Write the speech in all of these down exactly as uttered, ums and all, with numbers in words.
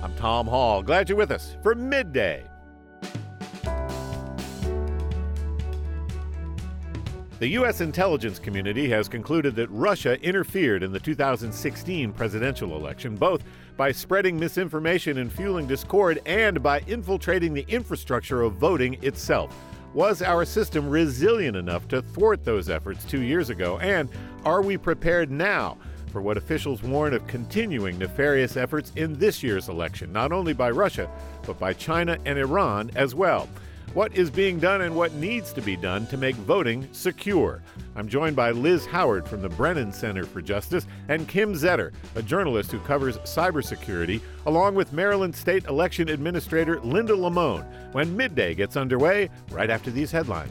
I'm Tom Hall. Glad you're with us for Midday. The U S intelligence community has concluded that Russia interfered in the two thousand sixteen presidential election, both by spreading misinformation and fueling discord and by infiltrating the infrastructure of voting itself. Was our system resilient enough to thwart those efforts two years ago? And are we prepared now for what officials warn of continuing nefarious efforts in this year's election, not only by Russia, but by China and Iran as well? What is being done and what needs to be done to make voting secure? I'm joined by Liz Howard from the Brennan Center for Justice and Kim Zetter, a journalist who covers cybersecurity, along with Maryland State Election Administrator Linda Lamone, when Midday gets underway right after these headlines.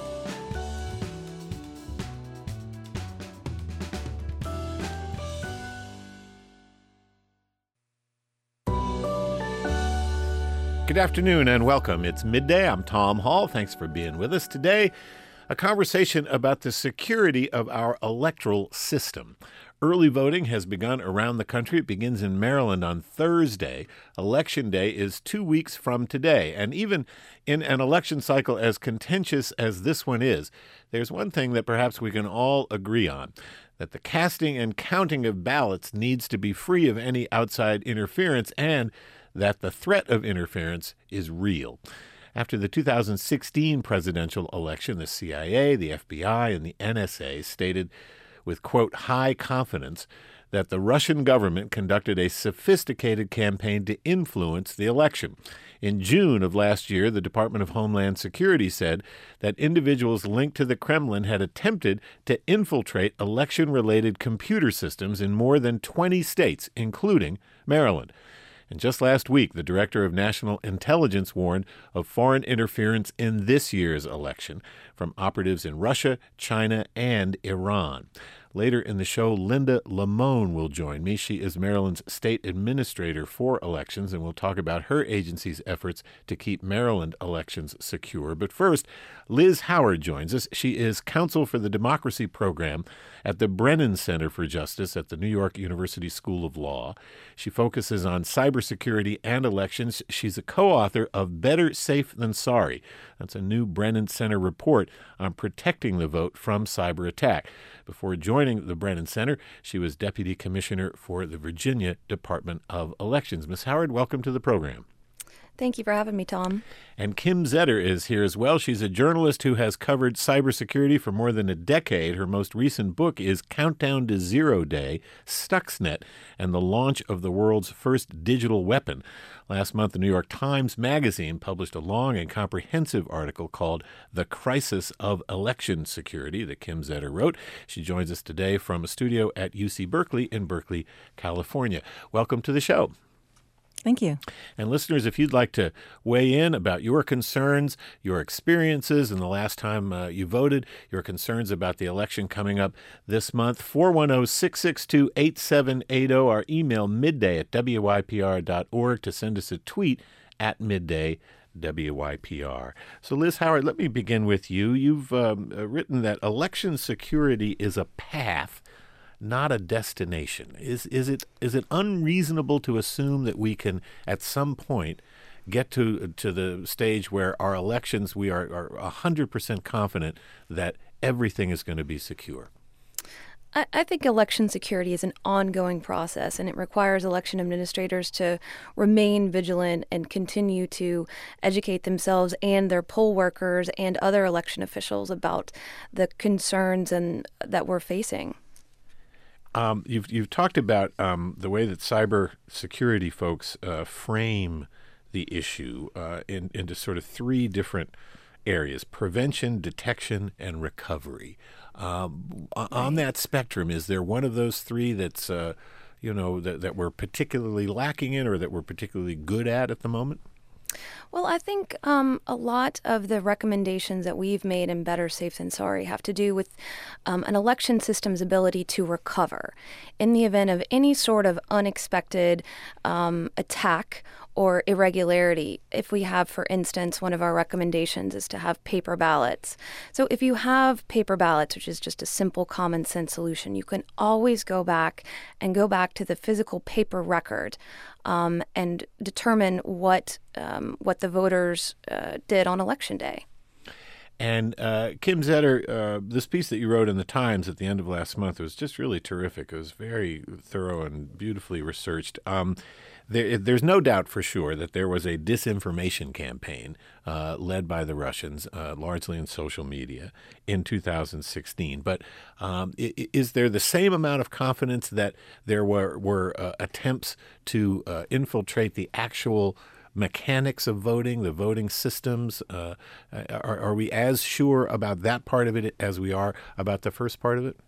Good afternoon and welcome. It's Midday. I'm Tom Hall. Thanks for being with us today. A conversation about the security of our electoral system. Early voting has begun around the country. It begins in Maryland on Thursday. Election Day is two weeks from today. And even in an election cycle as contentious as this one is, there's one thing that perhaps we can all agree on, that the casting and counting of ballots needs to be free of any outside interference and that the threat of interference is real. After the two thousand sixteen presidential election, the C I A, the F B I, and the N S A stated with, quote, high confidence that the Russian government conducted a sophisticated campaign to influence the election. In June of last year, the Department of Homeland Security said that individuals linked to the Kremlin had attempted to infiltrate election-related computer systems in more than twenty states, including Maryland. And just last week, the Director of National Intelligence warned of foreign interference in this year's election from operatives in Russia, China, and Iran. Later in the show, Linda Lamone will join me. She is Maryland's state administrator for elections, and we'll talk about her agency's efforts to keep Maryland elections secure. But first, Liz Howard joins us. She is counsel for the Democracy Program at the Brennan Center for Justice at the New York University School of Law. She focuses on cybersecurity and elections. She's a co-author of Better Safe Than Sorry. That's a new Brennan Center report on protecting the vote from cyber attack. Before joining the Brennan Center, she was Deputy Commissioner for the Virginia Department of Elections. Miz Howard, welcome to the program. Thank you for having me, Tom. And Kim Zetter is here as well. She's a journalist who has covered cybersecurity for more than a decade. Her most recent book is Countdown to Zero Day, Stuxnet, and the Launch of the World's First Digital Weapon. Last month, the New York Times Magazine published a long and comprehensive article called The Crisis of Election Security that Kim Zetter wrote. She joins us today from a studio at U C Berkeley in Berkeley, California. Welcome to the show. Thank you. And listeners, if you'd like to weigh in about your concerns, your experiences in the last time uh, you voted, your concerns about the election coming up this month, four one zero, six six two, eight seven eight zero, or email midday at W Y P R dot org to send us a tweet at midday W Y P R. So Liz Howard, let me begin with you. You've um, written that election security is a path, not a destination. Is is it is it unreasonable to assume that we can at some point get to to the stage where our elections we are are one hundred percent confident that everything is going to be secure? I, I think election security is an ongoing process, and it requires election administrators to remain vigilant and continue to educate themselves and their poll workers and other election officials about the concerns and that we're facing. Um, you've you've talked about um, the way that cyber security folks uh, frame the issue uh, in, into sort of three different areas: prevention, detection, and recovery. Um, right. On that spectrum, is there one of those three that's uh, you know that, that we're particularly lacking in, or that we're particularly good at at the moment? Well, I think um, a lot of the recommendations that we've made in Better Safe Than Sorry have to do with um, an election system's ability to recover in the event of any sort of unexpected um, attack or irregularity. If we have, for instance, one of our recommendations is to have paper ballots. So if you have paper ballots, which is just a simple common sense solution, you can always go back and go back to the physical paper record um, and determine what um, what the voters uh, did on Election Day. And uh, Kim Zetter, uh, this piece that you wrote in the Times at the end of last month was just really terrific. It was very thorough and beautifully researched. Um, there, there's no doubt for sure that there was a disinformation campaign uh, led by the Russians, uh, largely in social media, in two thousand sixteen. But um, is there the same amount of confidence that there were, were uh, attempts to uh, infiltrate the actual mechanics of voting, the voting systems? Uh, are, are we as sure about that part of it as we are about the first part of it?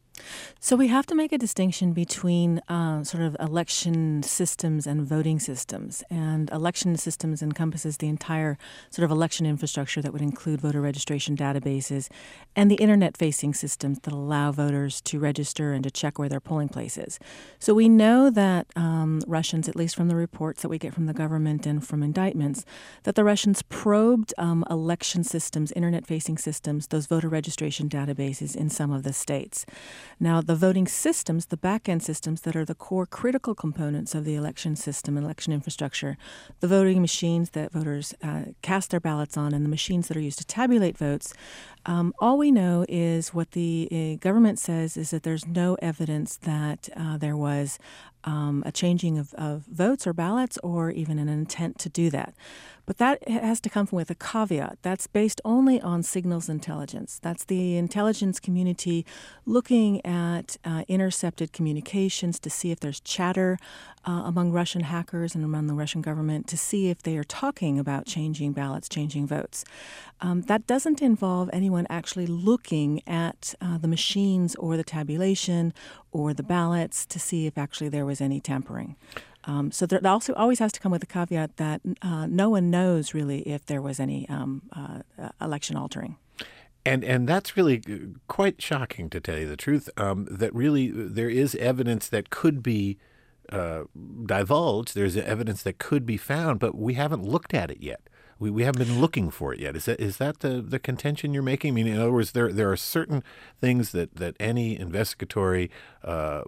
So we have to make a distinction between uh, sort of election systems and voting systems. And election systems encompasses the entire sort of election infrastructure that would include voter registration databases and the internet-facing systems that allow voters to register and to check where their polling place is. So we know that um, Russians, at least from the reports that we get from the government and from indictments, that the Russians probed um, election systems, internet-facing systems, those voter registration databases in some of the states. Now, the voting systems, the back-end systems that are the core critical components of the election system, election infrastructure, the voting machines that voters uh, cast their ballots on and the machines that are used to tabulate votes, um, all we know is what the uh, government says is that there's no evidence that uh, there was um, a changing of, of votes or ballots or even an intent to do that. But that has to come with a caveat. That's based only on signals intelligence. That's the intelligence community looking at uh, intercepted communications to see if there's chatter uh, among Russian hackers and among the Russian government to see if they are talking about changing ballots, changing votes. Um, that doesn't involve anyone actually looking at uh, the machines or the tabulation or the ballots to see if actually there was any tampering. Um, so there also always has to come with a caveat that uh, no one knows really if there was any um, uh, election altering. And and that's really quite shocking, to tell you the truth, um, that really there is evidence that could be uh, divulged. There's evidence that could be found, but we haven't looked at it yet. We we haven't been looking for it yet. Is that is that the, the contention you're making? I mean, in other words, there there are certain things that, that any investigatory uh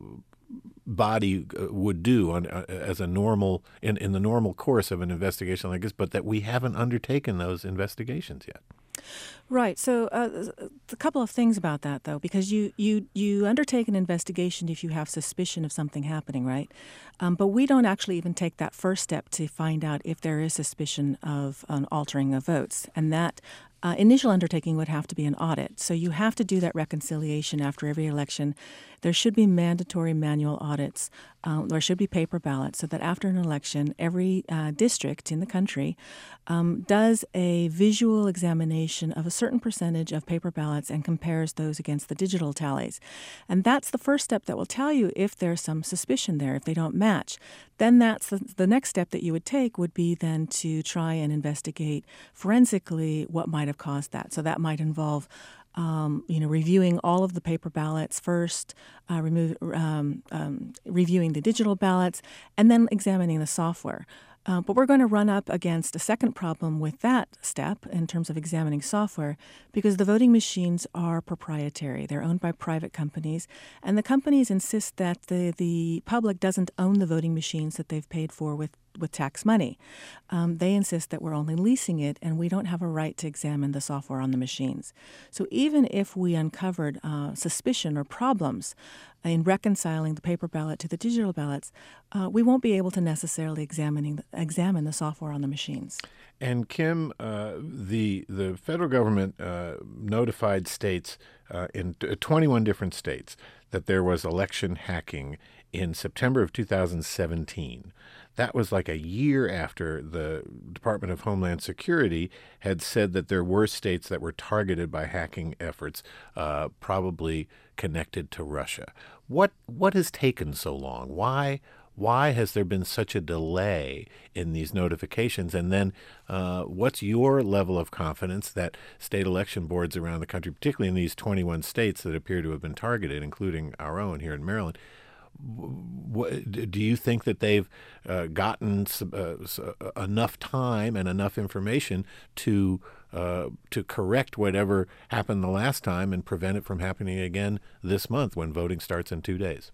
body would do on uh, as a normal in, in the normal course of an investigation like this, but that we haven't undertaken those investigations yet. Right. So uh, a couple of things about that, though, because you, you, you undertake an investigation if you have suspicion of something happening, right? Um, but we don't actually even take that first step to find out if there is suspicion of an altering of votes. And that uh, initial undertaking would have to be an audit. So you have to do that reconciliation after every election. There should be mandatory manual audits. Um, there should be paper ballots so that after an election, every uh, district in the country um, does a visual examination of a certain percentage of paper ballots and compares those against the digital tallies. And that's the first step that will tell you if there's some suspicion there, if they don't match. Then that's the, the next step that you would take would be then to try and investigate forensically what might have caused that. So that might involve Um, you know, reviewing all of the paper ballots first, uh, remove, um, um, reviewing the digital ballots, and then examining the software. Uh, but we're going to run up against a second problem with that step in terms of examining software because the voting machines are proprietary. They're owned by private companies, and the companies insist that the, the public doesn't own the voting machines that they've paid for with with tax money. Um, they insist that we're only leasing it and we don't have a right to examine the software on the machines. So even if we uncovered uh, suspicion or problems in reconciling the paper ballot to the digital ballots, uh, we won't be able to necessarily examining the, examine the software on the machines. And Kim, uh, the the federal government uh, notified states uh, in twenty-one different states that there was election hacking in September of two thousand seventeen. That was like a year after the Department of Homeland Security had said that there were states that were targeted by hacking efforts, uh, probably connected to Russia. What what has taken so long? Why why has there been such a delay in these notifications? And then uh, what's your level of confidence that state election boards around the country, particularly in these twenty-one states that appear to have been targeted, including our own here in Maryland, What, do you think that they've uh, gotten some, uh, enough time and enough information to uh, to correct whatever happened the last time and prevent it from happening again this month when voting starts in two days?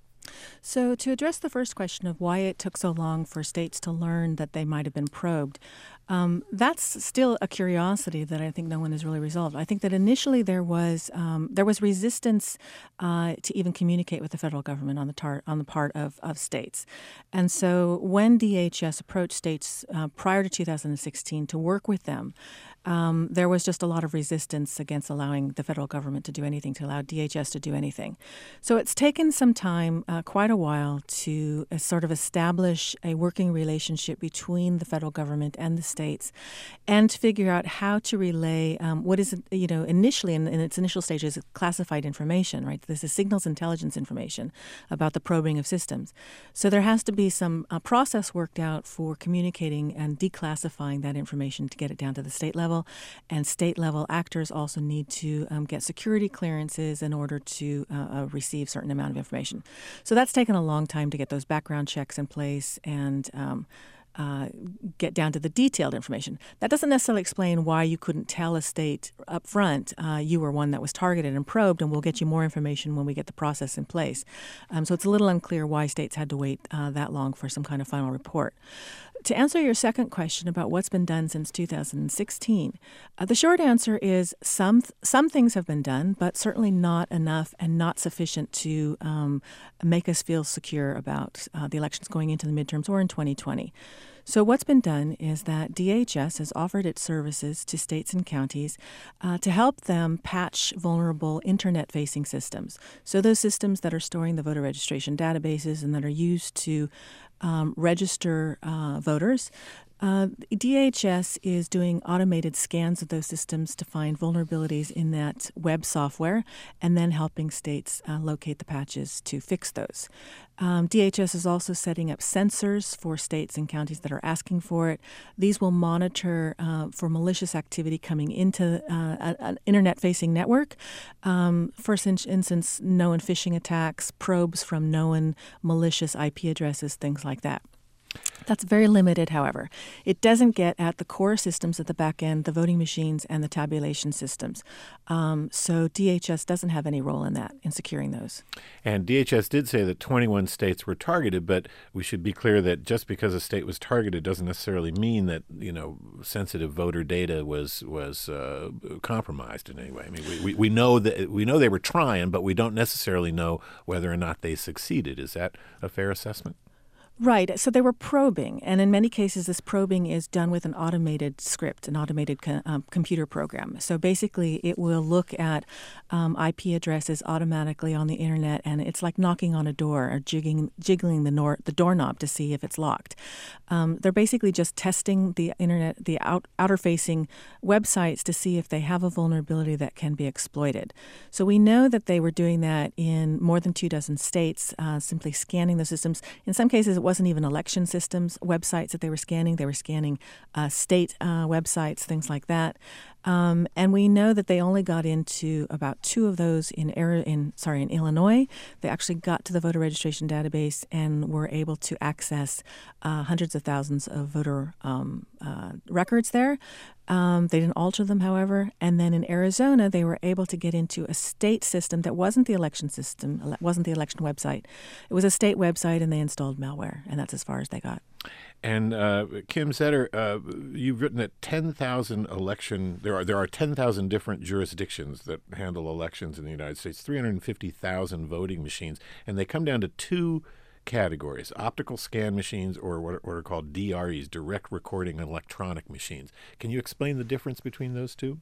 So to address the first question of why it took so long for states to learn that they might have been probed, um, that's still a curiosity that I think no one has really resolved. I think that initially there was um, there was resistance uh, to even communicate with the federal government on the tar- on the part of, of states. And so when D H S approached states uh, prior to two thousand sixteen to work with them, Um, there was just a lot of resistance against allowing the federal government to do anything, to allow D H S to do anything. So it's taken some time, uh, quite a while, to uh, sort of establish a working relationship between the federal government and the states, and to figure out how to relay um, what is, you know, initially in, in its initial stages, classified information, right? This is signals intelligence information about the probing of systems. So there has to be some uh, process worked out for communicating and declassifying that information to get it down to the state level. And state level actors also need to um, get security clearances in order to uh, uh, receive certain amount of information. So that's taken a long time to get those background checks in place and um, uh, get down to the detailed information. That doesn't necessarily explain why you couldn't tell a state up front uh, you were one that was targeted and probed, and we'll get you more information when we get the process in place. Um, so it's a little unclear why states had to wait uh, that long for some kind of final report. To answer your second question about what's been done since two thousand sixteen, uh, the short answer is some th- some things have been done, but certainly not enough and not sufficient to um, make us feel secure about uh, the elections going into the midterms or in twenty twenty. So what's been done is that D H S has offered its services to states and counties uh, to help them patch vulnerable internet-facing systems. So those systems that are storing the voter registration databases and that are used to um, register uh, voters. Uh, D H S is doing automated scans of those systems to find vulnerabilities in that web software and then helping states uh, locate the patches to fix those. Um, D H S is also setting up sensors for states and counties that are asking for it. These will monitor uh, for malicious activity coming into uh, an internet-facing network. Um, for instance, known phishing attacks, probes from known malicious I P addresses, things like that. That's very limited, however. It doesn't get at the core systems at the back end, the voting machines and the tabulation systems. Um, so D H S doesn't have any role in that, in securing those. And D H S did say that twenty-one states were targeted, but we should be clear that just because a state was targeted doesn't necessarily mean that, you know, sensitive voter data was was uh, compromised in any way. I mean, we, we, we know that we know they were trying, but we don't necessarily know whether or not they succeeded. Is that a fair assessment? Right. So they were probing, and in many cases, this probing is done with an automated script, an automated co- um, computer program. So basically, it will look at um, I P addresses automatically on the internet, and it's like knocking on a door or jigging, jiggling the, nor- the doorknob to see if it's locked. Um, they're basically just testing the internet, the out- outer-facing websites to see if they have a vulnerability that can be exploited. So we know that they were doing that in more than two dozen states, uh, simply scanning the systems. In some cases, it wasn't even election systems websites that they were scanning. They were scanning uh, state uh, websites, things like that. Um, and we know that they only got into about two of those in, in sorry in Illinois. They actually got to the voter registration database and were able to access uh, hundreds of thousands of voter um, uh, records there. Um, they didn't alter them, however. And then in Arizona, they were able to get into a state system that wasn't the election system, wasn't the election website. It was a state website, and they installed malware, and that's as far as they got. And uh, Kim Zetter, uh, you've written that ten thousand election there are there are ten thousand different jurisdictions that handle elections in the United States, three hundred fifty thousand voting machines, and they come down to two categories: optical scan machines, or what are called D R Es, direct recording electronic machines. Can you explain the difference between those two?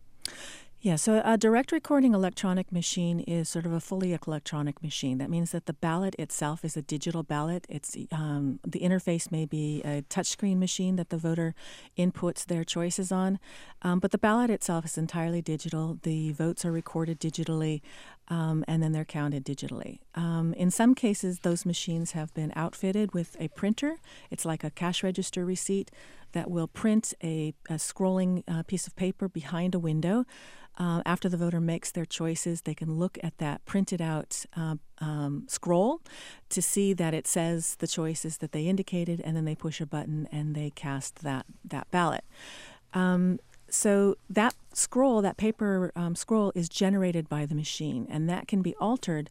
Yeah, so a direct recording electronic machine is sort of a fully electronic machine. That means that the ballot itself is a digital ballot. It's um, the interface may be a touchscreen machine that the voter inputs their choices on, um, but the ballot itself is entirely digital. The votes are recorded digitally, um, and then they're counted digitally. Um, in some cases, those machines have been outfitted with a printer. It's like a cash register receipt that will print a, a scrolling uh, piece of paper behind a window. Uh, after the voter makes their choices, they can look at that printed out uh, um, scroll to see that it says the choices that they indicated, and then they push a button and they cast that, that ballot. Um, so that scroll, that paper um, scroll, is generated by the machine, and that can be altered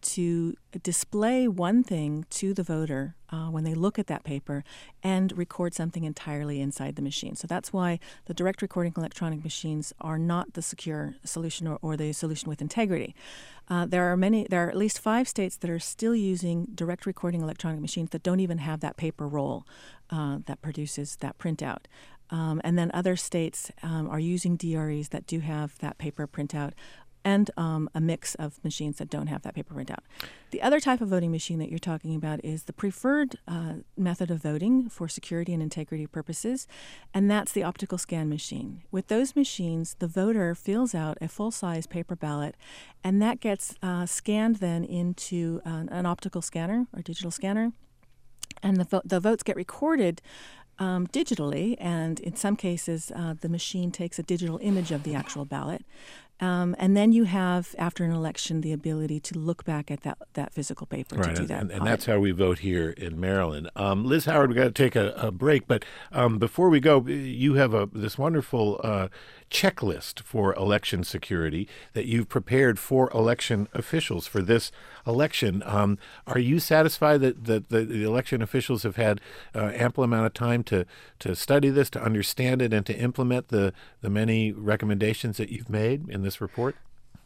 to display one thing to the voter uh, when they look at that paper and record something entirely inside the machine. So that's why the direct recording electronic machines are not the secure solution or, or the solution with integrity. Uh, there are many, there are at least five states that are still using direct recording electronic machines that don't even have that paper roll uh, that produces that printout. Um, and then other states um, are using D R Es that do have that paper printout, and um, a mix of machines that don't have that paper printout. The other type of voting machine that you're talking about is the preferred uh, method of voting for security and integrity purposes, and that's the optical scan machine. With those machines, the voter fills out a full-size paper ballot, and that gets uh, scanned then into an, an optical scanner or digital scanner, and the, vo- the votes get recorded Um, digitally, and in some cases, uh, the machine takes a digital image of the actual ballot. Um, and then you have, after an election, the ability to look back at that, that physical paper right, to do and, that. And, and that's how we vote here in Maryland. Um, Liz Howard, we've got to take a, a break, but um, before we go, you have a this wonderful uh, checklist for election security that you've prepared for election officials for this election. Um, are you satisfied that, that the, the election officials have had uh, ample amount of time to, to study this, to understand it, and to implement the, the many recommendations that you've made in this report?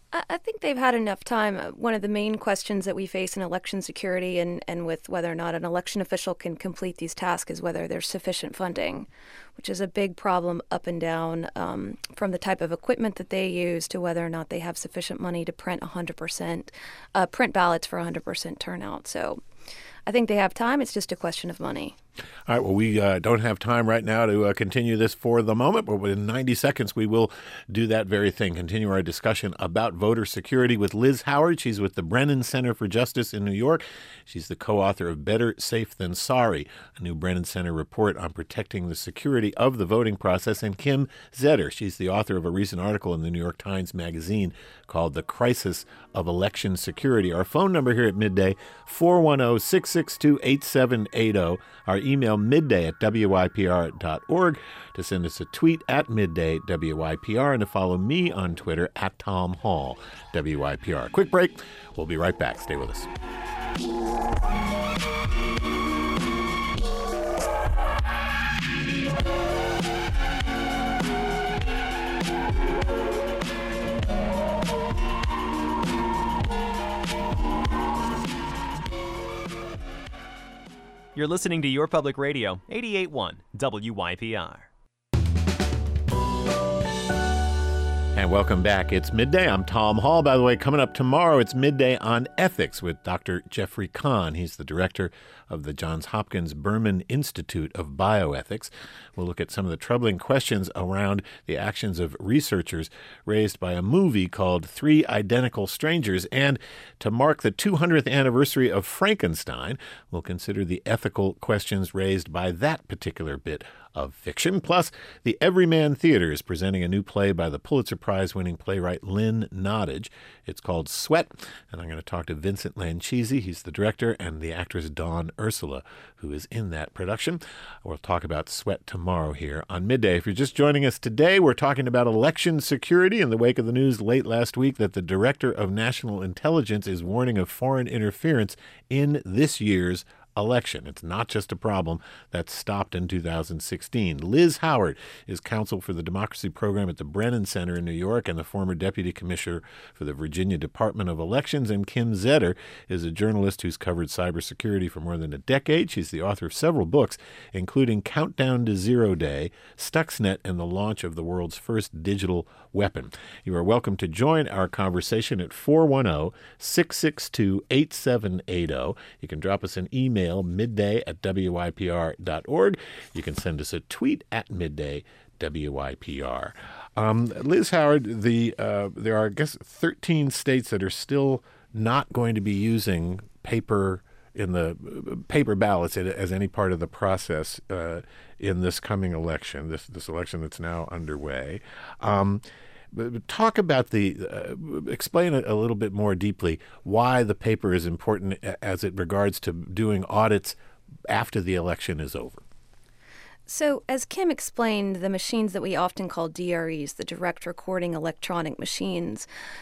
I think they've had enough time. One of the main questions that we face in election security and, and with whether or not an election official can complete these tasks is whether there's sufficient funding, which is a big problem up and down, um, from the type of equipment that they use to whether or not they have sufficient money to print one hundred percent, uh, print ballots for one hundred percent turnout. So I think they have time. It's just a question of money. All right, well, we uh, don't have time right now to uh, continue this for the moment, but in ninety seconds, we will do that very thing, continue our discussion about voter security with Liz Howard. She's with the Brennan Center for Justice in New York. She's the co-author of Better Safe Than Sorry, a new Brennan Center report on protecting the security of the voting process, and Kim Zetter. She's the author of a recent article in the New York Times Magazine called The Crisis of Election Security. Our phone number here at Midday, four one zero, six six two, eight seven eight zero. Our email, midday at W Y P R dot org, to send us a tweet at midday W Y P R, and to follow me on Twitter at Tom Hall W Y P R. Quick break. We'll be right back. Stay with us. You're listening to Your Public Radio, eighty-eight point one W Y P R. And welcome back. It's Midday. I'm Tom Hall. By the way, coming up tomorrow, it's Midday on Ethics with Doctor Jeffrey Kahn. He's the director of the Johns Hopkins Berman Institute of Bioethics. We'll look at some of the troubling questions around the actions of researchers raised by a movie called Three Identical Strangers. And to mark the two hundredth anniversary of Frankenstein, we'll consider the ethical questions raised by that particular bit of fiction. Plus, the Everyman Theater is presenting a new play by the Pulitzer Prize-winning playwright Lynn Nottage. It's called Sweat, and I'm going to talk to Vincent Lancisi. He's the director, and the actress Dawn Ursula, who is in that production. We'll talk about Sweat tomorrow here on Midday. If you're just joining us today, we're talking about election security in the wake of the news late last week that the Director of National Intelligence is warning of foreign interference in this year's election. It's not just a problem that stopped in two thousand sixteen. Liz Howard is counsel for the Democracy Program at the Brennan Center in New York and the former deputy commissioner for the Virginia Department of Elections. And Kim Zetter is a journalist who's covered cybersecurity for more than a decade. She's the author of several books, including Countdown to Zero Day, Stuxnet, and the launch of the world's first digital weapon. You are welcome to join our conversation at four one zero, six six two, eight seven eight zero. You can drop us an email, midday at W Y P R dot org. You can send us a tweet at midday W Y P R. Um, Liz Howard, the uh, there are, I guess, thirteen states that are still not going to be using paper in the uh, paper ballots as any part of the process uh, in this coming election, this this election that's now underway. Um, But talk about the, uh, explain a, a little bit more deeply why the paper is important as it regards to doing audits after the election is over. So, as Kim explained, the machines that we often call D R Es, the direct recording electronic machines,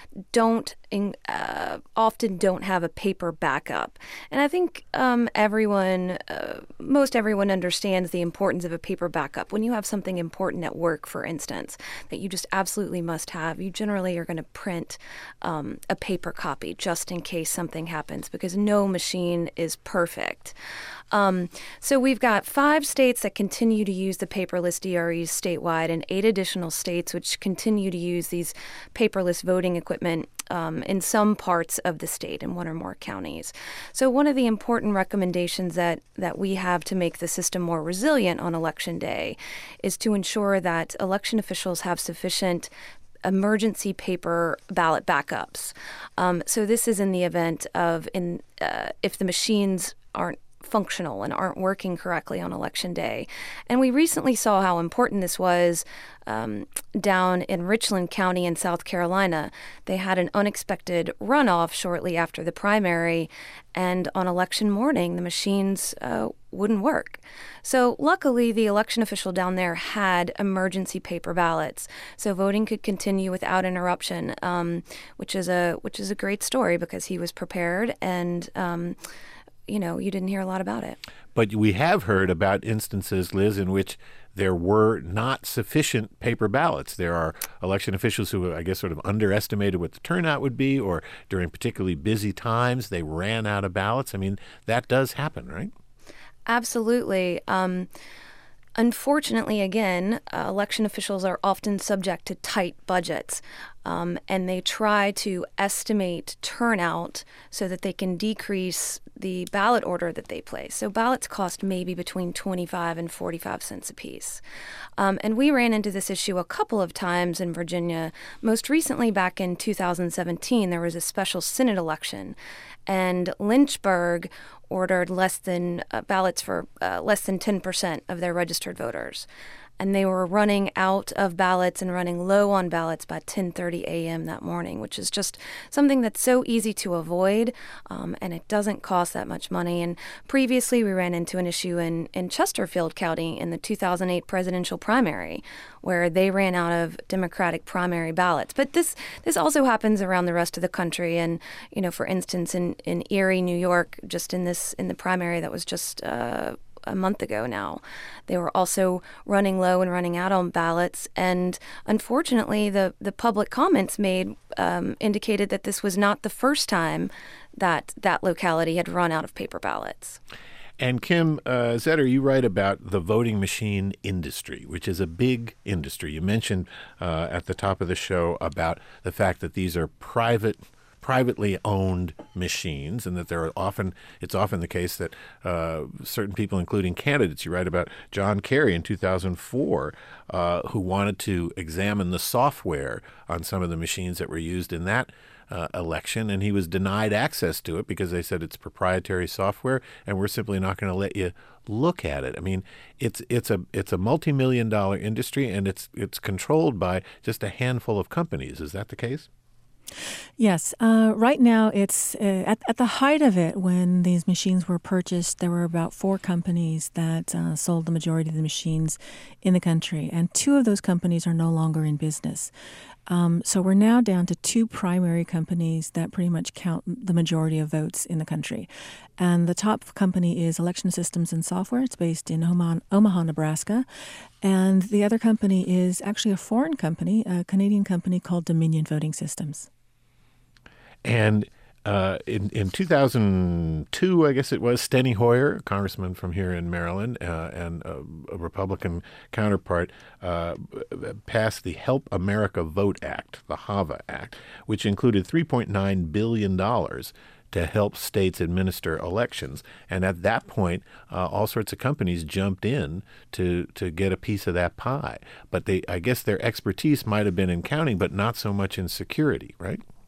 don't uh, often don't have a paper backup. And I think um, everyone, uh, most everyone understands the importance of a paper backup. When you have something important at work, for instance, that you just absolutely must have, you generally are going to print um, a paper copy just in case something happens, because no machine is perfect. Um, so we've got five states that continue to use the paperless D R Es statewide, and eight additional states which continue to use these paperless voting equipment um, in some parts of the state in one or more counties. So one of the important recommendations that, that we have to make the system more resilient on Election Day is to ensure that election officials have sufficient emergency paper ballot backups. Um, so this is in the event of in uh, if the machines aren't functional and aren't working correctly on Election Day. And we recently saw how important this was um, down in Richland County in South Carolina. They had an unexpected runoff shortly after the primary, and on election morning, the machines uh, wouldn't work. So luckily, the election official down there had emergency paper ballots, so voting could continue without interruption, um, which is a which is a great story because he was prepared and um, you know, you didn't hear a lot about it. But we have heard about instances, Liz, in which there were not sufficient paper ballots. There are election officials who, I guess, sort of underestimated what the turnout would be, or during particularly busy times, they ran out of ballots. I mean, that does happen, right? Absolutely. Um, Unfortunately, again, uh, election officials are often subject to tight budgets, um, and they try to estimate turnout so that they can decrease the ballot order that they place. So ballots cost maybe between twenty-five and forty-five cents apiece. Um, and we ran into this issue a couple of times in Virginia. Most recently, back in two thousand seventeen, there was a special Senate election, and Lynchburg ordered less than uh, ballots for uh, less than ten percent of their registered voters. And they were running out of ballots and running low on ballots by ten thirty a.m. that morning, which is just something that's so easy to avoid, um, and it doesn't cost that much money. And previously, we ran into an issue in, in Chesterfield County in the two thousand eight presidential primary, where they ran out of Democratic primary ballots. But this this also happens around the rest of the country. And, you know, for instance, in, in Erie, New York, just in this in the primary that was just uh, a month ago now, they were also running low and running out on ballots. And unfortunately, the, the public comments made um, indicated that this was not the first time that that locality had run out of paper ballots. And Kim uh, Zetter, you write about the voting machine industry, which is a big industry. You mentioned uh, at the top of the show about the fact that these are private privately owned machines, and that there are often it's often the case that uh, certain people, including candidates, you write about John Kerry in two thousand four, uh, who wanted to examine the software on some of the machines that were used in that uh, election, and he was denied access to it because they said it's proprietary software, and we're simply not going to let you look at it. I mean, it's it's a it's a multi-million dollar industry, and it's it's controlled by just a handful of companies. Is that the case? Yes. Uh, right now, it's uh, at, at the height of it, when these machines were purchased, there were about four companies that uh, sold the majority of the machines in the country, and two of those companies are no longer in business. Um, so we're now down to two primary companies that pretty much count the majority of votes in the country. And the top company is Election Systems and Software. It's based in Omaha, Omaha, Nebraska. And the other company is actually a foreign company, a Canadian company called Dominion Voting Systems. And uh, in, in two thousand two, I guess it was, Steny Hoyer, a congressman from here in Maryland, uh, and a, a Republican counterpart, uh, passed the Help America Vote Act, the HAVA Act, which included three point nine billion dollars to help states administer elections. And at that point, uh, all sorts of companies jumped in to, to get a piece of that pie. But they, I guess their expertise might have been in counting, but not so much in security, right?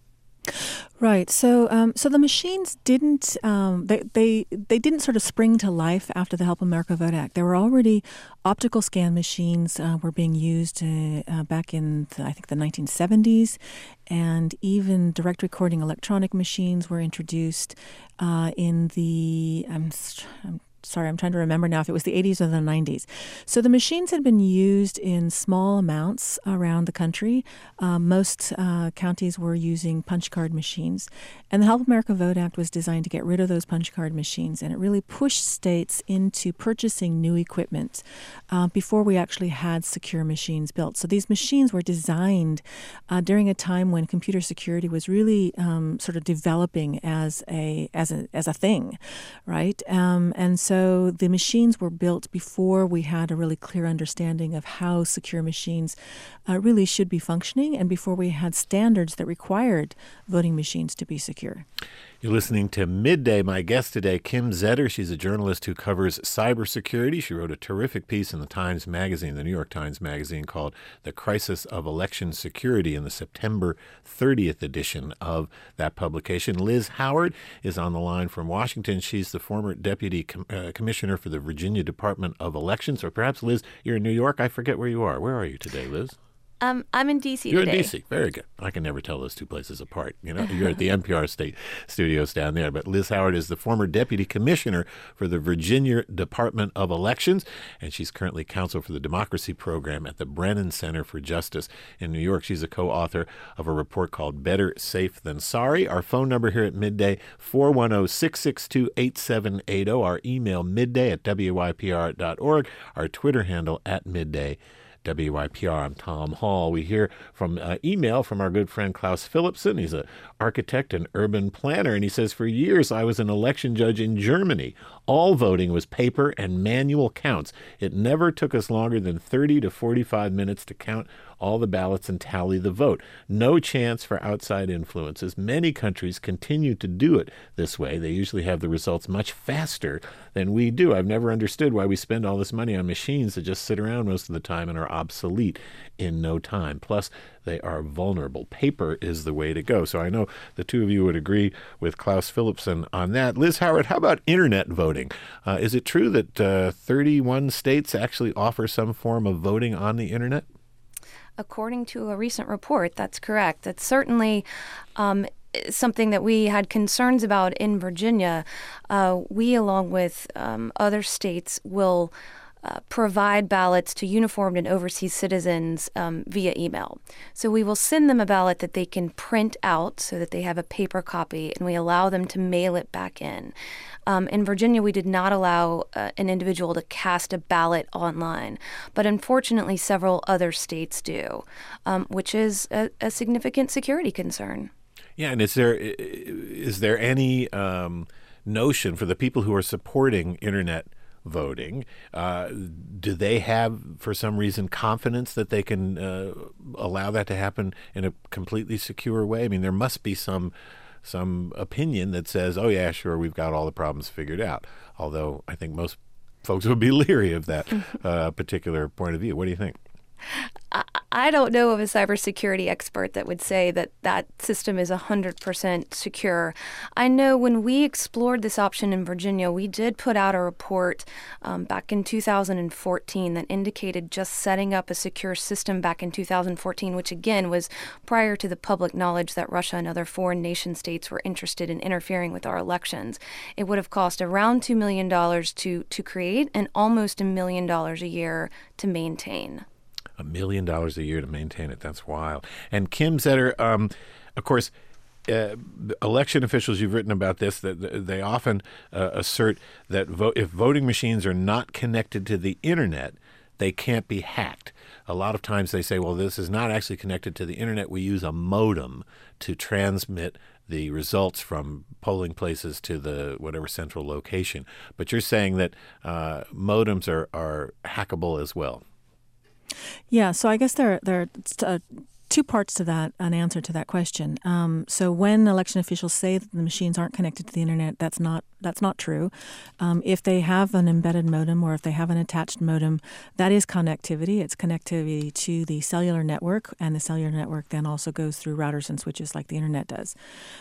Right. So, um, so the machines didn't um, they, they they didn't sort of spring to life after the Help America Vote Act. There were already optical scan machines uh, were being used uh, uh, back in the, I think the nineteen seventies, and even direct recording electronic machines were introduced uh, in the I'm, I'm Sorry, I'm trying to remember now if it was the eighties or the nineties. So the machines had been used in small amounts around the country. Uh, most uh, counties were using punch card machines. And the Help America Vote Act was designed to get rid of those punch card machines. And it really pushed states into purchasing new equipment uh, before we actually had secure machines built. So these machines were designed uh, during a time when computer security was really um, sort of developing as a as a as a thing, right? Um, and so So the machines were built before we had a really clear understanding of how secure machines uh, really should be functioning, and before we had standards that required voting machines to be secure. You're listening to Midday. My guest today, Kim Zetter. She's a journalist who covers cybersecurity. She wrote a terrific piece in the Times Magazine, the New York Times Magazine, called The Crisis of Election Security in the September thirtieth edition of that publication. Liz Howard is on the line from Washington. She's the former deputy com- uh, commissioner for the Virginia Department of Elections. Or perhaps, Liz, you're in New York. I forget where you are. Where are you today, Liz? Um, I'm in D C You're today. in D C. Very good. I can never tell those two places apart. You know, you're at the N P R state studios down there. But Liz Howard is the former deputy commissioner for the Virginia Department of Elections, and she's currently counsel for the democracy program at the Brennan Center for Justice in New York. She's a co-author of a report called Better Safe Than Sorry. Our phone number here at Midday, four one zero, six six two, eight seven eight zero. Our email, midday at W Y P R dot org. Our Twitter handle, at Midday W Y P R. I'm Tom Hall. We hear from uh, email from our good friend Klaus Philipson. He's an architect and urban planner, and he says, for years I was an election judge in Germany. All voting was paper and manual counts. It never took us longer than thirty to forty-five minutes to count all the ballots and tally the vote. No chance for outside influences. Many countries continue to do it this way. They usually have the results much faster than we do. I've never understood why we spend all this money on machines that just sit around most of the time and are obsolete in no time. Plus, they are vulnerable. Paper is the way to go. So I know the two of you would agree with Klaus Philipson on that. Liz Howard, how about internet voting? Uh, is it true that uh, thirty-one states actually offer some form of voting on the internet? According to a recent report, that's correct. That's certainly um, something that we had concerns about in Virginia. Uh, we, along with um, other states, will Uh, provide ballots to uniformed and overseas citizens um, via email. So we will send them a ballot that they can print out so that they have a paper copy, and we allow them to mail it back in. Um, in Virginia, we did not allow uh, an individual to cast a ballot online, but unfortunately several other states do, um, which is a, a significant security concern. Yeah, and is there is there any um, notion for the people who are supporting internet voting, uh, do they have, for some reason, confidence that they can uh, allow that to happen in a completely secure way? I mean, there must be some some opinion that says, oh, yeah, sure, we've got all the problems figured out. Although I think most folks would be leery of that uh, particular point of view. What do you think? I, I don't know of a cybersecurity expert that would say that that system is one hundred percent secure. I know when we explored this option in Virginia, we did put out a report um, back in two thousand fourteen that indicated just setting up a secure system back in two thousand fourteen, which again was prior to the public knowledge that Russia and other foreign nation states were interested in interfering with our elections. It would have cost around two million dollars to, to create and almost a million dollars a year to maintain. A million dollars a year to maintain it. That's wild. And Kim Zetter, um, of course, uh, election officials, you've written about this, that they often uh, assert that vo- if voting machines are not connected to the internet, they can't be hacked. A lot of times they say, well, this is not actually connected to the internet. We use a modem to transmit the results from polling places to the whatever central location. But you're saying that uh, modems are, are hackable as well. Yeah, so I guess there, there are uh, two parts to that, an answer to that question. Um, so when election officials say that the machines aren't connected to the internet, that's not that's not true. Um, if they have an embedded modem or if they have an attached modem, that is connectivity. It's connectivity to the cellular network, and the cellular network then also goes through routers and switches like the internet does.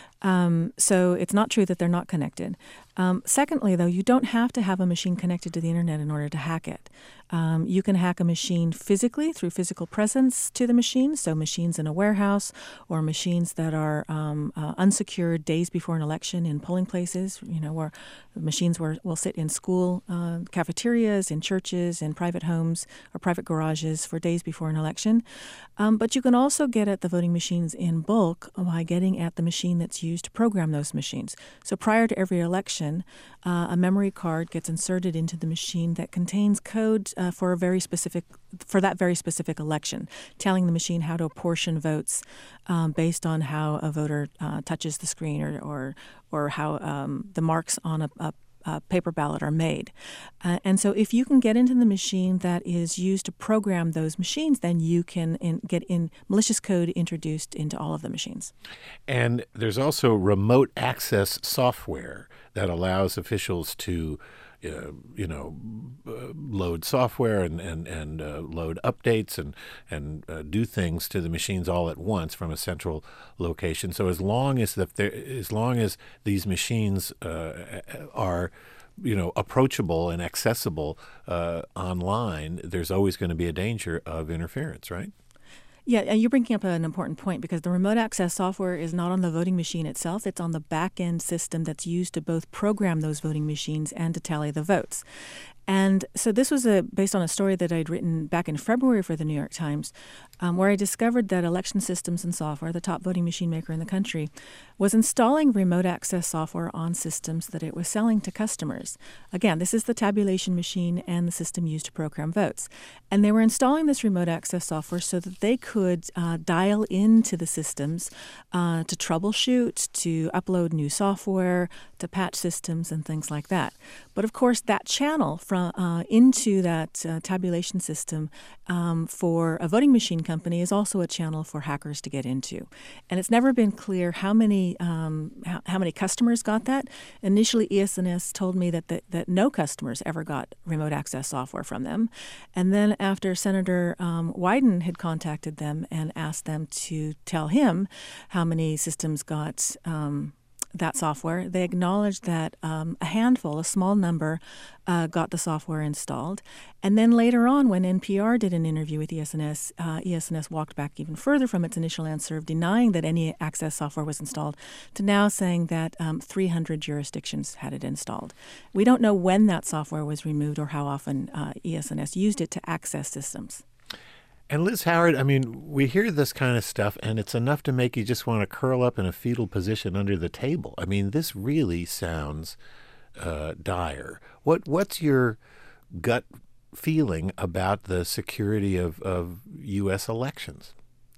Um, so it's not true that they're not connected. Um, secondly, though, you don't have to have a machine connected to the internet in order to hack it. Um, you can hack a machine physically through physical presence to the machine, so machines in a warehouse or machines that are um, uh, unsecured days before an election in polling places, you know, where machines were, will sit in school uh, cafeterias, in churches, in private homes or private garages for days before an election. Um, but you can also get at the voting machines in bulk by getting at the machine that's used to program those machines. So prior to every election, uh, a memory card gets inserted into the machine that contains code uh, for a very specific, for that very specific election, telling the machine how to apportion votes um, based on how a voter uh, touches the screen or or, or how um, the marks on a, a Uh, paper ballot are made. Uh, and so if you can get into the machine that is used to program those machines, then you can in, get in malicious code introduced into all of the machines. And there's also remote access software that allows officials to Uh, you know, uh, load software and and and uh, load updates and and uh, do things to the machines all at once from a central location. So as long as the as long as these machines uh, are, you know, approachable and accessible uh, online, there's always going to be a danger of interference, right? Yeah, and you're bringing up an important point because the remote access software is not on the voting machine itself. It's on the back-end system that's used to both program those voting machines and to tally the votes. And so this was a, based on a story that I'd written back in February for the New York Times, um, where I discovered that Election Systems and Software, the top voting machine maker in the country, was installing remote access software on systems that it was selling to customers. Again, this is the tabulation machine and the system used to program votes. And they were installing this remote access software so that they could uh, dial into the systems uh, to troubleshoot, to upload new software, to patch systems and things like that. But of course, that channel from Uh, into that uh, tabulation system um, for a voting machine company is also a channel for hackers to get into. And it's never been clear how many um, how, how many customers got that. Initially, E S N S told me that, the, that no customers ever got remote access software from them. And then after Senator um, Wyden had contacted them and asked them to tell him how many systems got um, that software, they acknowledged that um, a handful, a small number, uh, got the software installed. And then later on, when N P R did an interview with E S N S, uh, E S N S walked back even further from its initial answer of denying that any access software was installed to now saying that um, three hundred jurisdictions had it installed. We don't know when that software was removed or how often uh, E S N S used it to access systems. And Liz Howard, I mean, we hear this kind of stuff, and it's enough to make you just want to curl up in a fetal position under the table. I mean, this really sounds uh, dire. What What's your gut feeling about the security of, of U S elections?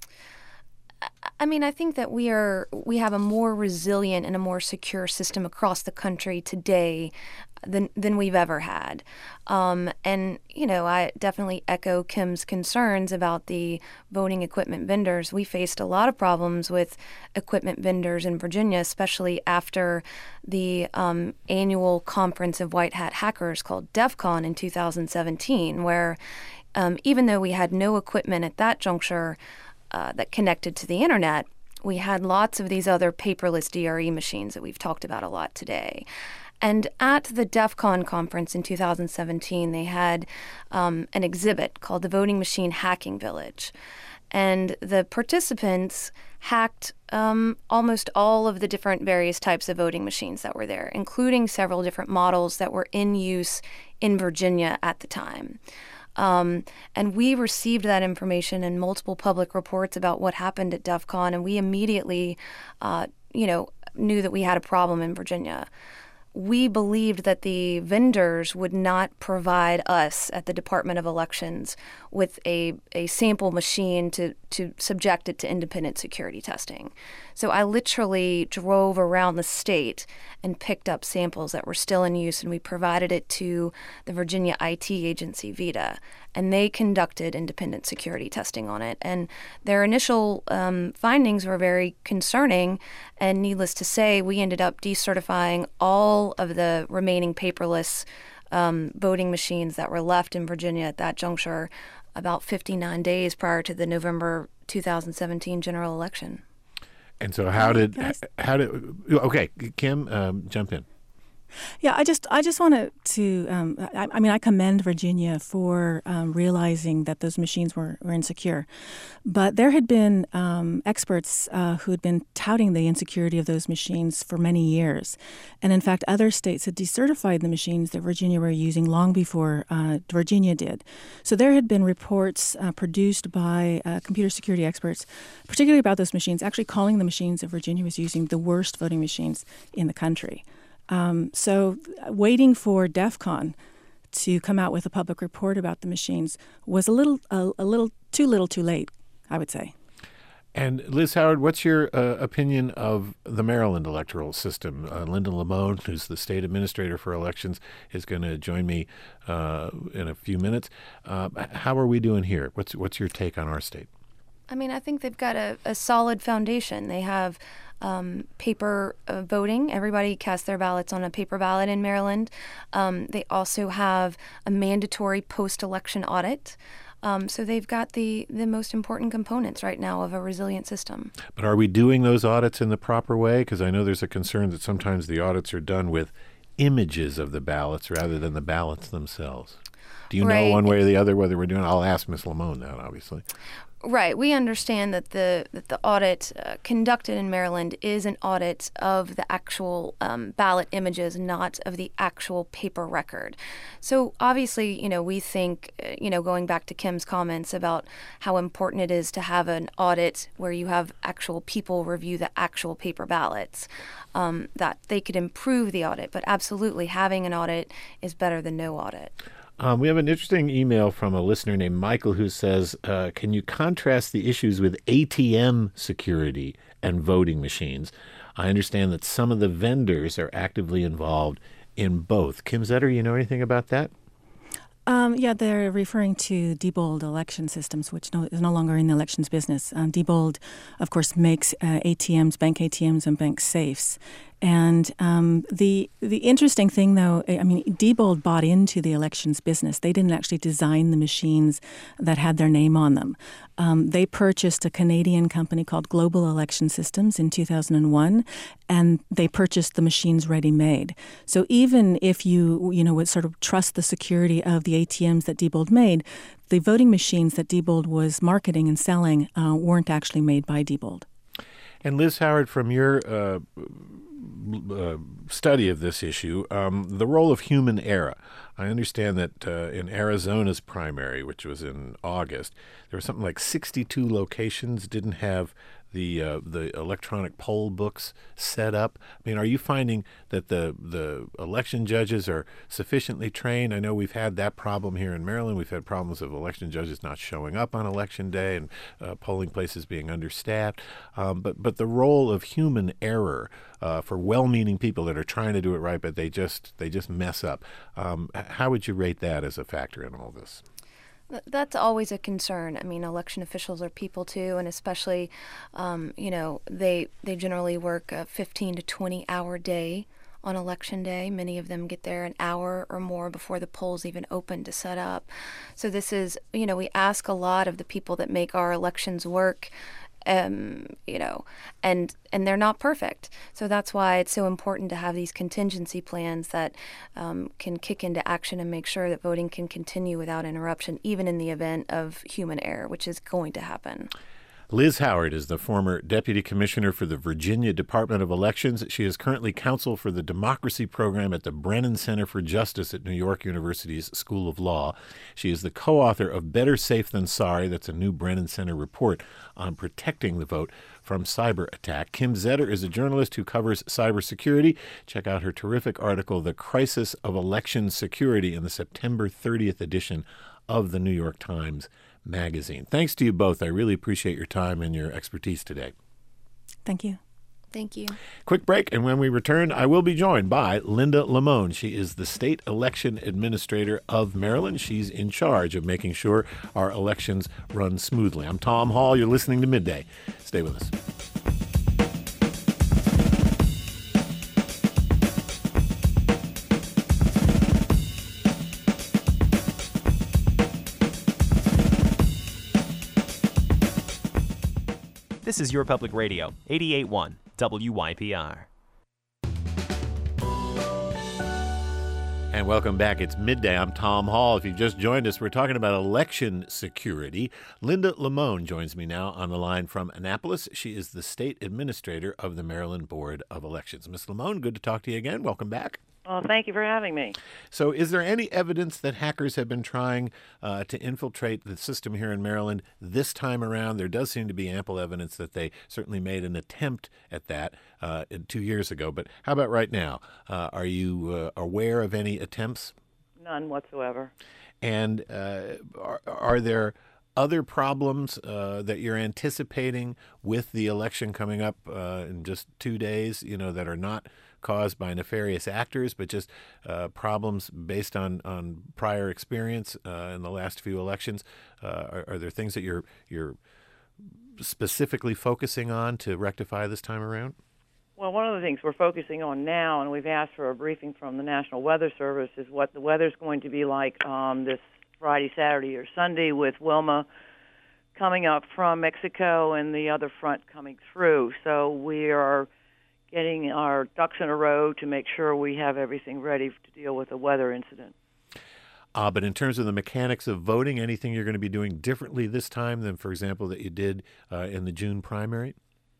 I mean, I think that we are we have a more resilient and a more secure system across the country today than than we've ever had. Um, and, you know, I definitely echo Kim's concerns about the voting equipment vendors. We faced a lot of problems with equipment vendors in Virginia, especially after the um, annual conference of white hat hackers called DEF CON in two thousand seventeen, where um, even though we had no equipment at that juncture Uh, that connected to the internet, we had lots of these other paperless D R E machines that we've talked about a lot today. And at the DEF CON conference in two thousand seventeen, they had um, an exhibit called the Voting Machine Hacking Village. And the participants hacked um, almost all of the different various types of voting machines that were there, including several different models that were in use in Virginia at the time. Um, and we received that information in multiple public reports about what happened at DEF CON, and we immediately, uh, you know, knew that we had a problem in Virginia. We believed that the vendors would not provide us at the Department of Elections with a, a sample machine to, to subject it to independent security testing. So I literally drove around the state and picked up samples that were still in use, and we provided it to the Virginia I T agency, VITA, and they conducted independent security testing on it. And their initial um, findings were very concerning, and needless to say, we ended up decertifying all of the remaining paperless um, voting machines that were left in Virginia at that juncture about fifty-nine days prior to the November two thousand seventeen general election. And so how did, how did, okay, Kim, um, jump in. Yeah, I just I just wanted to, um, I, I mean, I commend Virginia for um, realizing that those machines were, were insecure. But there had been um, experts uh, who had been touting the insecurity of those machines for many years. And in fact, other states had decertified the machines that Virginia were using long before uh, Virginia did. So there had been reports uh, produced by uh, computer security experts, particularly about those machines, actually calling the machines that Virginia was using the worst voting machines in the country. Um, so waiting for DEF CON to come out with a public report about the machines was a little, a, a little too little too late, I would say. And Liz Howard, what's your uh, opinion of the Maryland electoral system? Uh, Linda Lamone, who's the state administrator for elections, is going to join me uh, in a few minutes. Uh, how are we doing here? What's what's your take on our state? I mean, I think they've got a, a solid foundation. They have um, paper uh, voting. Everybody casts their ballots on a paper ballot in Maryland. Um, they also have a mandatory post-election audit. Um, so they've got the, the most important components right now of a resilient system. But are we doing those audits in the proper way? Because I know there's a concern that sometimes the audits are done with images of the ballots rather than the ballots themselves. Do you right. know one way or the other whether we're doing? I'll ask Miz Lamone that, obviously. Right. We understand that the that the audit uh, conducted in Maryland is an audit of the actual um, ballot images, not of the actual paper record. So obviously, you know, we think, uh, you know, going back to Kim's comments about how important it is to have an audit where you have actual people review the actual paper ballots, um, that they could improve the audit. But absolutely, having an audit is better than no audit. Um, we have an interesting email from a listener named Michael who says, uh, can you contrast the issues with A T M security and voting machines? I understand that some of the vendors are actively involved in both. Kim Zetter, you know anything about that? Um, yeah, they're referring to Diebold election systems, which no, is no longer in the elections business. Um, Diebold, of course, makes uh, A T Ms, bank A T Ms, and bank safes. And um, the the interesting thing, though, I mean, Diebold bought into the elections business. They didn't actually design the machines that had their name on them. Um, they purchased a Canadian company called Global Election Systems in two thousand one, and they purchased the machines ready-made. So even if you, you know, would sort of trust the security of the A T Ms that Diebold made, the voting machines that Diebold was marketing and selling uh, weren't actually made by Diebold. And Liz Howard, from your uh, uh, study of this issue, um, the role of human error. I understand that uh, in Arizona's primary, which was in August, there were something like sixty-two locations didn't have the uh, the electronic poll books set up. I mean, are you finding that the the election judges are sufficiently trained? I know we've had that problem here in Maryland. We've had problems of election judges not showing up on election day and uh, polling places being understaffed. Um, but but the role of human error uh, for well-meaning people that are trying to do it right, but they just they just mess up. Um, how would you rate that as a factor in all this? That's always a concern. I mean, election officials are people too, and especially, um, you know, they they generally work a fifteen to twenty hour day on election day. Many of them get there an hour or more before the polls even open to set up. So this is, you know, we ask a lot of the people that make our elections work. Um, you know, and and they're not perfect. So that's why it's so important to have these contingency plans that um, can kick into action and make sure that voting can continue without interruption, even in the event of human error, which is going to happen. Liz Howard is the former Deputy Commissioner for the Virginia Department of Elections. She is currently counsel for the Democracy Program at the Brennan Center for Justice at New York University's School of Law. She is the co-author of Better Safe Than Sorry. That's a new Brennan Center report on protecting the vote from cyber attack. Kim Zetter is a journalist who covers cybersecurity. Check out her terrific article, The Crisis of Election Security, in the September thirtieth edition of the New York Times Magazine. Thanks to you both. I really appreciate your time and your expertise today. Thank you. Thank you. Quick break, and when we return, I will be joined by Linda Lamone. She is the State Election Administrator of Maryland. She's in charge of making sure our elections run smoothly. I'm Tom Hall. You're listening to Midday. Stay with us. This is Your Public Radio, eighty-eight point one W Y P R. And welcome back. It's midday. I'm Tom Hall. If you've just joined us, we're talking about election security. Linda Lamone joins me now on the line from Annapolis. She is the State Administrator of the Maryland Board of Elections. Miz Lamone, good to talk to you again. Welcome back. Well, thank you for having me. So is there any evidence that hackers have been trying uh, to infiltrate the system here in Maryland this time around? There does seem to be ample evidence that they certainly made an attempt at that uh, two years ago. But how about right now? Uh, are you uh, aware of any attempts? None whatsoever. And uh, are, are there other problems uh, that you're anticipating with the election coming up uh, in just two days, you know, that are not caused by nefarious actors, but just uh, problems based on, on prior experience uh, in the last few elections? Uh, are, are there things that you're you're specifically focusing on to rectify this time around? Well, one of the things we're focusing on now, and we've asked for a briefing from the National Weather Service, is what the weather's going to be like um, this Friday, Saturday, or Sunday with Wilma coming up from Mexico and the other front coming through. So we are getting our ducks in a row to make sure we have everything ready to deal with a weather incident. Uh, but in terms of the mechanics of voting, anything you're going to be doing differently this time than, for example, that you did uh, in the June primary?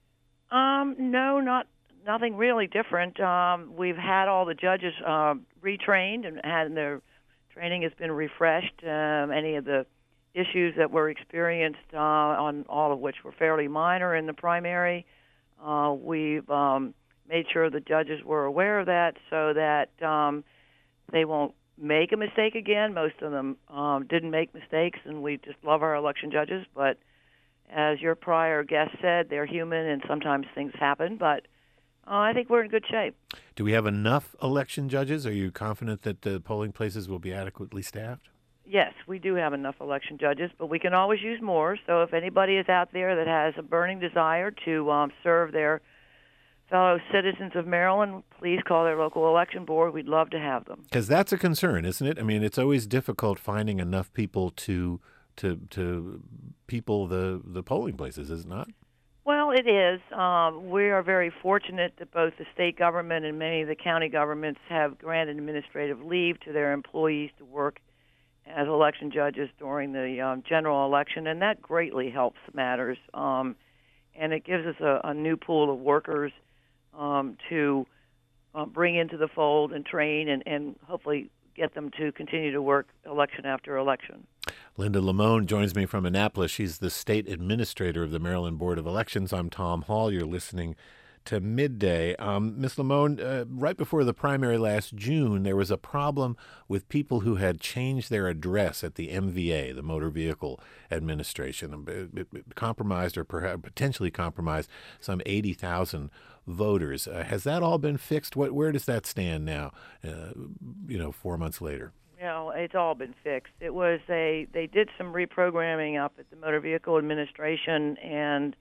Um, no, not nothing really different. Um, we've had all the judges uh, retrained, and, and their training has been refreshed. Um, any of the issues that were experienced, uh, on all of which were fairly minor in the primary, uh, we've um, made sure the judges were aware of that so that um, they won't make a mistake again. Most of them um, didn't make mistakes, and we just love our election judges. But as your prior guest said, they're human, and sometimes things happen. But uh, I think we're in good shape. Do we have enough election judges? Are you confident that the polling places will be adequately staffed? Yes, we do have enough election judges, but we can always use more. So if anybody is out there that has a burning desire to um, serve their fellow citizens of Maryland, please call their local election board. We'd love to have them. Because that's a concern, isn't it? I mean, it's always difficult finding enough people to to to people the, the polling places, is it not? Well, it is. Um, we are very fortunate that both the state government and many of the county governments have granted administrative leave to their employees to work as election judges during the um, general election, and that greatly helps matters. Um, and it gives us a, a new pool of workers um, to uh, bring into the fold and train and, and hopefully get them to continue to work election after election. Linda Lamone joins me from Annapolis. She's the State Administrator of the Maryland Board of Elections. I'm Tom Hall. You're listening to Midday. Um, Miz Lamone, uh, right before the primary last June, there was a problem with people who had changed their address at the M V A, the Motor Vehicle Administration. It, it, it compromised or perhaps potentially compromised some eighty thousand voters. Uh, has that all been fixed? What, where does that stand now, uh, you know, four months later? You know, it's all been fixed. It was a, they did some reprogramming up at the Motor Vehicle Administration, and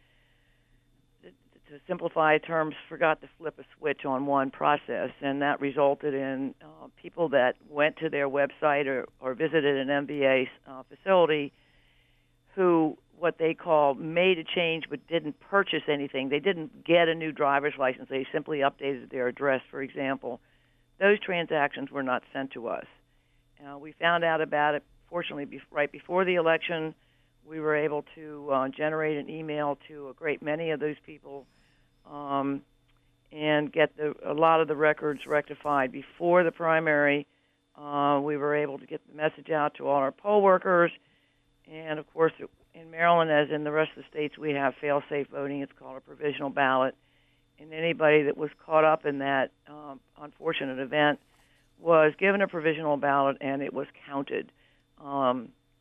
to simplify terms, forgot to flip a switch on one process, and that resulted in uh, people that went to their website or, or visited an M V A uh, facility who, what they call, made a change but didn't purchase anything. They didn't get a new driver's license. They simply updated their address, for example. Those transactions were not sent to us. Uh, we found out about it, fortunately, be- right before the election. We were able to uh, generate an email to a great many of those people um, and get the, a lot of the records rectified before the primary. Uh, we were able to get the message out to all our poll workers. And, of course, in Maryland, as in the rest of the states, we have fail-safe voting. It's called a provisional ballot. And anybody that was caught up in that um, unfortunate event was given a provisional ballot, and it was counted. Um,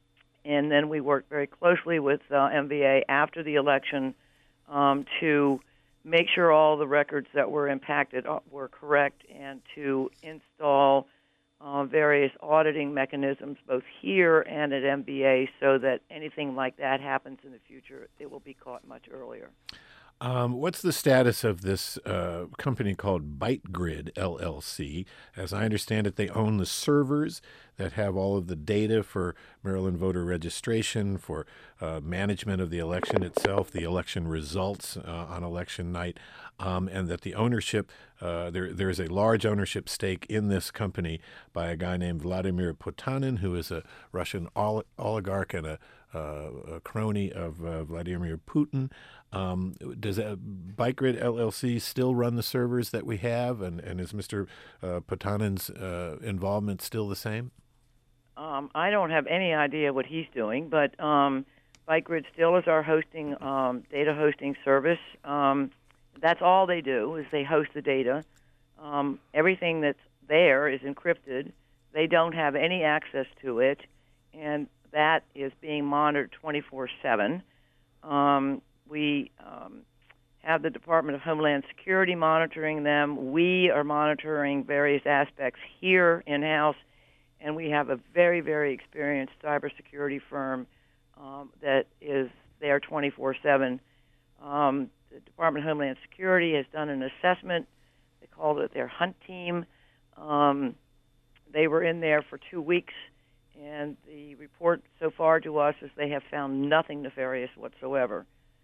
and then we worked very closely with uh, M V A after the election um, to make sure all the records that were impacted were correct and to install uh, various auditing mechanisms both here and at M V A so that anything like that happens in the future, it will be caught much earlier. Um, what's the status of this uh, company called ByteGrid, L L C? As I understand it, they own the servers that have all of the data for Maryland voter registration, for uh, management of the election itself, the election results uh, on election night, um, and that the ownership, uh, there there is a large ownership stake in this company by a guy named Vladimir Potanin, who is a Russian ol- oligarch and a, uh, a crony of uh, Vladimir Putin. Um, does uh, ByteGrid L L C still run the servers that we have, and, and is Mister Uh, Potanin's uh, involvement still the same? Um, I don't have any idea what he's doing, but um, ByteGrid still is our hosting um, data hosting service. Um, that's all they do is they host the data. Um, everything that's there is encrypted. They don't have any access to it, and that is being monitored twenty-four seven. Um, we um, have the Department of Homeland Security monitoring them. We are monitoring various aspects here in-house, and we have a very, very experienced cybersecurity firm um, that is there twenty-four seven. Um, the Department of Homeland Security has done an assessment. They called it their hunt team. Um, they were in there for two weeks, and the report so far to us is they have found nothing nefarious whatsoever.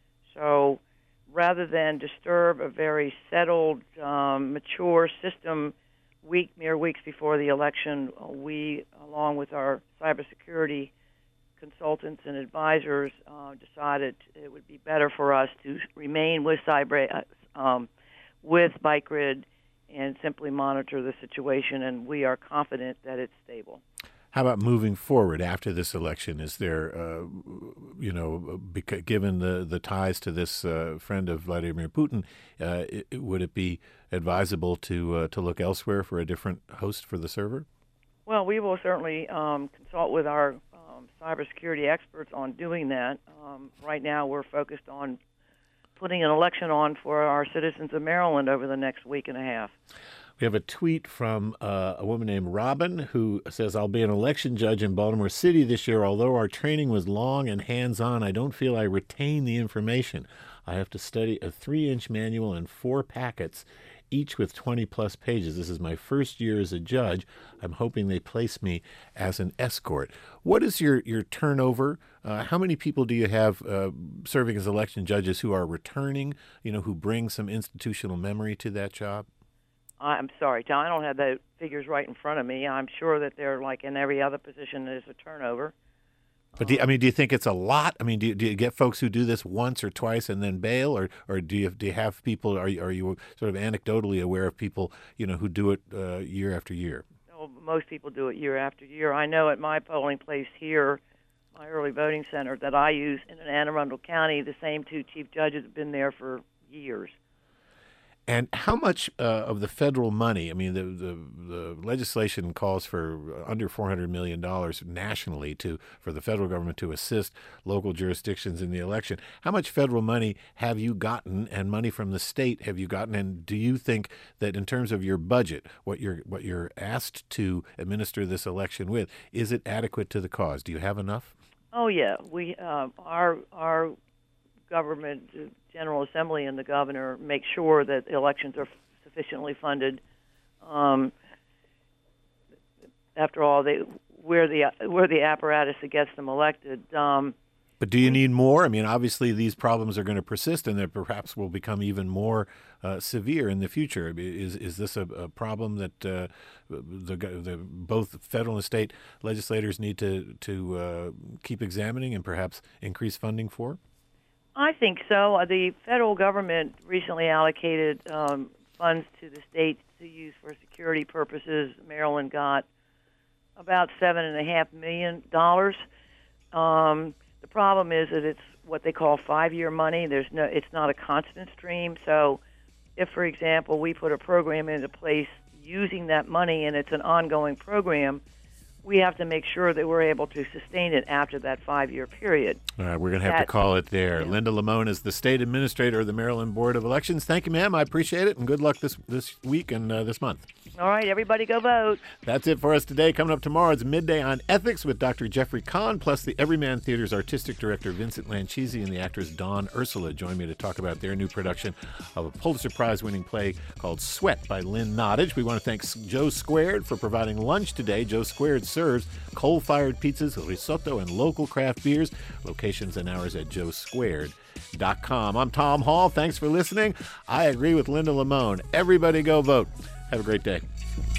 So rather than disturb a very settled, um, mature system week, mere weeks before the election, we, along with our cybersecurity consultants and advisors, uh, decided it would be better for us to remain with cyber, uh, um, with ByteGrid and simply monitor the situation, and we are confident that it's stable. How about moving forward after this election? Is there, uh, you know, beca- given the, the ties to this uh, friend of Vladimir Putin, uh, it, would it be advisable to uh, to look elsewhere for a different host for the server? Well, we will certainly um, consult with our um, cybersecurity experts on doing that. Um, right now, we're focused on putting an election on for our citizens of Maryland over the next week and a half. We have a tweet from uh, a woman named Robin who says, I'll be an election judge in Baltimore City this year. Although our training was long and hands-on, I don't feel I retain the information. I have to study a three-inch manual and four packets, each with twenty-plus pages. This is my first year as a judge. I'm hoping they place me as an escort. What is your, your turnover? Uh, how many people do you have uh, serving as election judges who are returning, you know, who bring some institutional memory to that job? I'm sorry, Tom, I don't have the figures right in front of me. I'm sure that they're like in every other position there's a turnover. But do you, I mean, do you think it's a lot? I mean, do you, do you get folks who do this once or twice and then bail, or or do you do you have people? Are you, are you sort of anecdotally aware of people, you know, who do it uh, year after year? Well, most people do it year after year. I know at my polling place here, my early voting center that I use in Anne Arundel County, the same two chief judges have been there for years. And how much uh, of the federal money, I mean, the, the, the legislation calls for under four hundred million dollars nationally to for the federal government to assist local jurisdictions in the election. How much federal money have you gotten, and money from the state have you gotten? And do you think that in terms of your budget, what you're, what you're asked to administer this election with, is it adequate to the cause? Do you have enough? Oh, yeah. We uh, our our government, the General Assembly and the governor make sure that elections are sufficiently funded. Um, after all, they we're the we're the apparatus that gets them elected. Um, but do you need more? I mean, obviously these problems are going to persist, and they perhaps will become even more uh, severe in the future. Is is this a, a problem that uh, the, the both federal and state legislators need to to uh, keep examining and perhaps increase funding for? I think so. Uh, the federal government recently allocated um, funds to the states to use for security purposes. Maryland got about seven and a half million dollars. Um, the problem is that it's what they call five-year money. There's no, it's not a constant stream. So, if, for example, we put a program into place using that money and it's an ongoing program, we have to make sure that we're able to sustain it after that five-year period. All right, we're going to have That- to call it there. yeah. Linda Lamone is the state administrator of the Maryland Board of Elections. Thank you, ma'am. I appreciate it, and good luck this this week and uh, this month. All right, everybody go vote. That's it for us today. Coming up tomorrow, it's Midday on Ethics with Doctor Jeffrey Kahn, plus the Everyman Theater's artistic director Vincent Lancisi and the actress Dawn Ursula join me to talk about their new production of a Pulitzer Prize-winning play called Sweat by Lynn Nottage. We want to thank Joe Squared for providing lunch today. Joe Squared serves coal-fired pizzas, risotto, and local craft beers. Locations and hours at joe squared dot com. I'm Tom Hall. Thanks for listening. I agree with Linda Lamone. Everybody go vote. Have a great day.